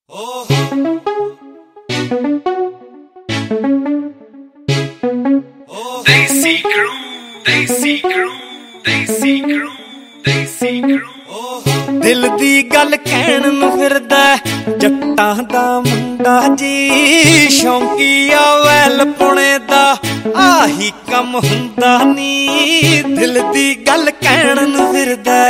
Desi crew, Desi crew, Desi crew, Desi crew। ਦਿਲ ਦੀ ਗੱਲ ਕਹਿਣ ਨੂੰ ਫਿਰਦਾ ਜੱਟਾਂ ਦਾ ਮੁੰਡਾ ਜੀ, ਸ਼ੌਂਕੀਆ ਵੈਲ ਪੁਣੇ ਦਾ ਆਹੀ ਕੰਮ ਹੁੰਦਾ ਨੀ। ਦਿਲ ਦੀ ਗੱਲ ਕਹਿਣ ਨੂੰ ਫਿਰਦਾ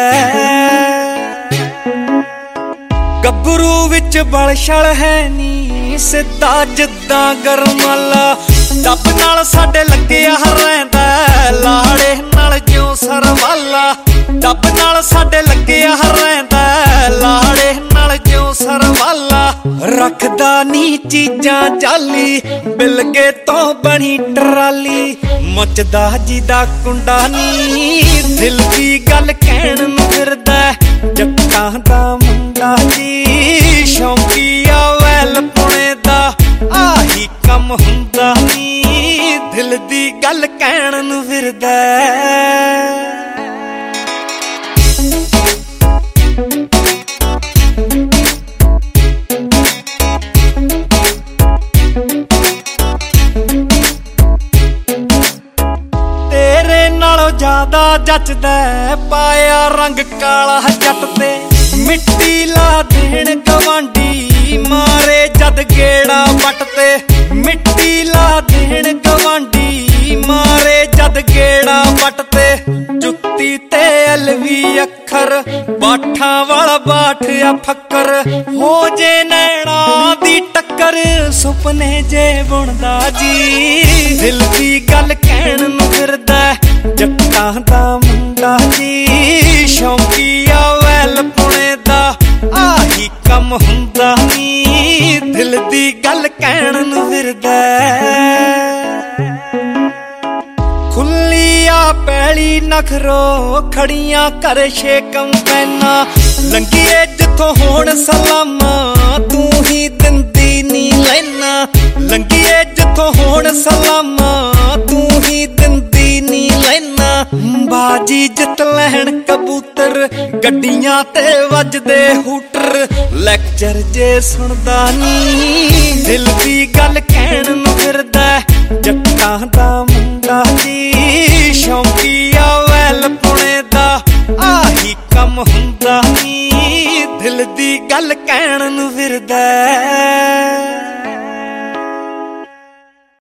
ਗੱਭਰੂ ਵਿੱਚ ਬਲਸ਼ਲ ਹੈ ਨੀ, ਸਿੱਧਾ ਜਿੱਦਾਂ ਗਰਮਾਲਾ ਡੱਬ ਨਾਲ ਸਾਡੇ ਲੱਗਿਆ ਰਹਿੰਦਾ, ਲਾੜੇ ਨਾਲ ਜਿਉਂ ਸਰਵਾਲਾ। ਡੱਬ ਨਾਲ ਸਾਡੇ ਲੱਗਿਆ ਰਹਿੰਦਾ, ਲਾੜੇ ਨਾਲ ਜਿਉਂ ਸਰਵਾਲਾ। ਰੱਖਦਾ ਨੀ ਚੀਜ਼ਾਂ ਜਾਲੀ, ਬਿਲਗੇ ਤੋਂ ਬਣੀ ਟਰਾਲੀ, ਮੱਚਦਾ ਜਿਹਦਾ ਕੁੰਡਾ ਨੀ। ਦਿਲ ਦੀ ਗੱਲ ਕਹਿਣ ਨੂੰ ਫਿਰਦਾ ਜੱਟਾਂ ਦਾ ਮੁੰਡਾ ਜੀ, ਸ਼ੌਂਕੀਆ ਵੈਲ ਪੁਣੇ ਦਾ ਆਹੀ ਕੰਮ ਹੁੰਦਾ ਨੀ। ਦਿਲ ਦੀ ਗੱਲ ਕਹਿਣ ਨੂੰ ਫਿਰਦਾ ਜ਼ਿਆਦਾ ਜੱਚਦਾ ਪਾਇਆ ਰੰਗ ਕਾਲਾ ਜੱਟ ਤੇ। ਮਿੱਟੀ ਲਾ ਦੇਣ ਗਵਾਂਢੀ ਮਾਰੇ ਜਦ ਗੇੜਾ ਵੱਟ ਤੇ। ਮਿੱਟੀ ਲਾ ਦੇਣ ਗਵਾਂਢੀ ਮਾਰੇ ਜਦ ਗੇੜਾ ਵੱਟ ਤੇ। ਜੁੱਤੀ ਤੇ ਅਲਵੀ ਅੱਖਰ, ਬਾਠਾਂ ਵਾਲਾ ਬਾਠ ਆ ਫੱਕਰ, ਹੋ ਜੇ ਨੈਣਾ ਦੀ ਟੱਕਰ, ਸੁਪਨੇ ਜੇ ਬੁਣਦਾ ਜੀ। ਦਿਲ ਦੀ ਗੱਲ ਕਹਿਣ ਨੂੰ ਫਿਰਦਾ ਜੱਟਾਂ ਦਾ ਮੁੰਡਾ ਜੀ, ਸ਼ੌਂਕੀਆ ਵੈਲ ਪੁਣੇ ਦਾ ਆਹੀ ਕੰਮ ਹੁੰਦਾ ਨੀ। ਦਿਲ ਦੀ ਗੱਲ ਕਹਿਣ ਨੂੰ ਫਿਰਦਾ ਖੁੱਲੀ ਆ ਪੈਲੀ ਨਖਰੋ, ਖੜੀਆਂ ਕਰ ਸ਼ੇਕਮ ਪੈਨਾ। ਲੰਘੀਏ ਜਿੱਥੋਂ ਹੋਣ ਸਲਾਮਾਂ, ਤੂੰ ਹੀ ਦਿੰਦੀ ਨੀ ਲੈਨਾ। ਲੰਘੀਏ ਜਿੱਥੋਂ ਹੋਣ ਸਲਾਮਾਂ, ਤੂੰ ਹੀ ਦਿੰਦੀ ਨੀ ਲੈਨਾ। ਬਾਜੀ ਜਿੱਤ ਲੈਣ ਕਬੂਤਰ, ਗੱਡੀਆਂ ਤੇ ਵੱਜਦੇ ਹੂਟਰ, ਲੈਕਚਰ ਜੇ ਸੁਣਦਾ ਨੀ। ਦਿਲ ਦੀ ਗੱਲ ਕਹਿਣ ਨੂੰ ਫਿਰਦਾ ਜੱਟਾਂ ਦਾ ਮੁੰਡਾ ਜੀ, ਸ਼ੌਂਕੀਆ ਵੈਲ ਪੁਣੇ ਦਾ ਆਹੀ ਕੰਮ ਹੁੰਦਾ ਨੀ। ਦਿਲ ਦੀ ਗੱਲ ਕਹਿਣ ਨੂੰ ਫਿਰਦਾ